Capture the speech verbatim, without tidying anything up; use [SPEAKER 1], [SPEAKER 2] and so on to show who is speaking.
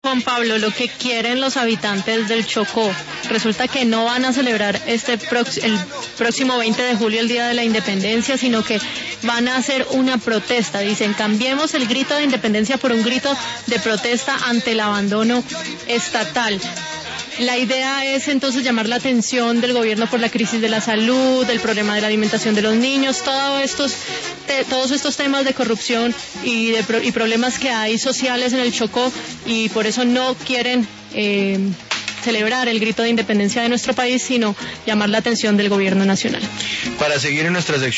[SPEAKER 1] Juan Pablo, lo que quieren los habitantes del Chocó, resulta que no van a celebrar este prox- el próximo veinte de julio el Día de la Independencia, sino que van a hacer una protesta. Dicen, cambiemos el grito de independencia por un grito de protesta ante el abandono estatal. La idea es entonces llamar la atención del gobierno por la crisis de la salud, el problema de la alimentación de los niños, todos estos, te, todos estos temas de corrupción y, de, y problemas que hay sociales en el Chocó, y por eso no quieren eh, celebrar el grito de independencia de nuestro país, sino llamar la atención del gobierno nacional.
[SPEAKER 2] Para seguir en nuestra sección